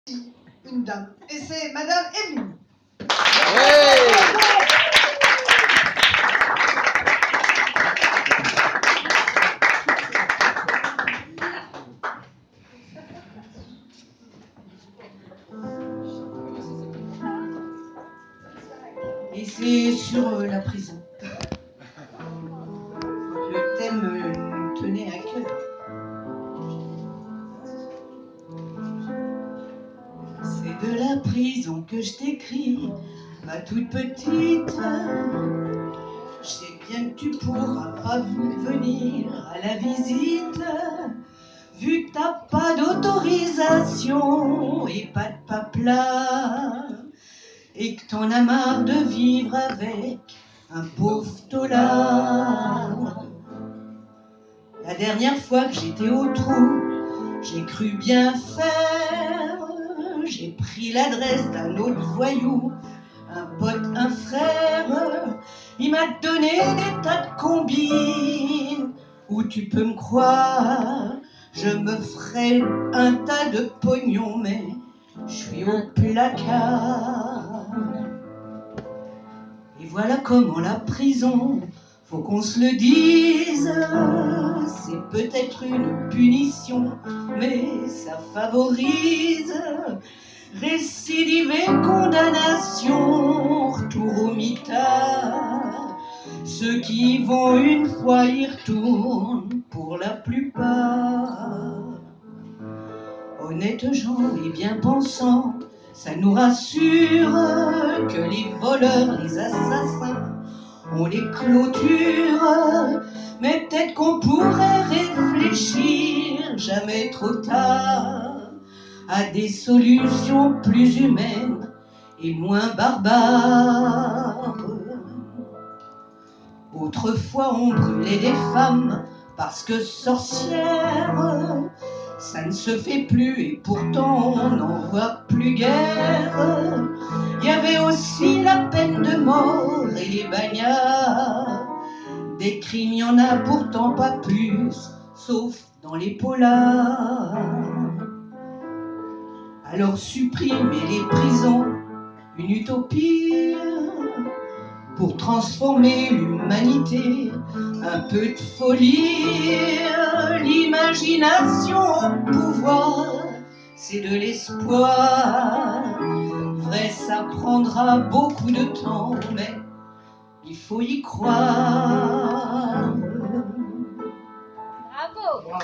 une dame, et c'est Madame Evelyne. Ouais. Et c'est sur la prison. Le thème nous tenait à cœur. C'est de la prison que je t'écris, ma toute petite. Je sais bien que tu pourras pas venir à la visite, vu que t'as pas d'autorisation et pas de papelard, et que t'en as marre de vivre avec un pauvre tolard. La dernière fois que j'étais au trou, j'ai cru bien faire. J'ai pris l'adresse d'un autre voyou, un pote, un frère. Il m'a donné des tas de combines où tu peux me croire, je me ferai un tas de pognon, mais je suis au placard. Et voilà comment la prison, faut qu'on se le dise, c'est peut-être une punition, mais ça favorise récidive et condamnation, retour au mitard. Ceux qui y vont une fois y retournent pour la plupart. Honnêtes gens et bien pensants, ça nous rassure que les voleurs, les assassins, on les clôture. Mais peut-être qu'on pourrait réfléchir, jamais trop tard, à des solutions plus humaines et moins barbares. Autrefois on brûlait des femmes parce que sorcières, ça ne se fait plus et pourtant on n'en voit plus guère. Il y avait aussi la peine de mort et les bagnards. Des crimes, il n'y en a pourtant pas plus, sauf dans les polars. Alors supprimez les prisons, une utopie pour transformer l'humanité, un peu de folie. L'imagination au pouvoir, c'est de l'espoir. Vrai, ça prendra beaucoup de temps, mais il faut y croire. Bravo. Bravo.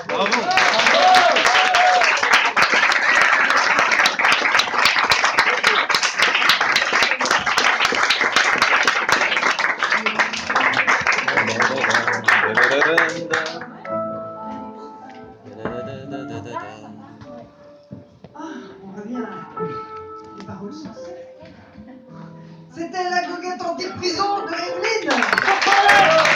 On revient. Les paroles sont sèches. C'était la goguette anti-prison de Evelyne.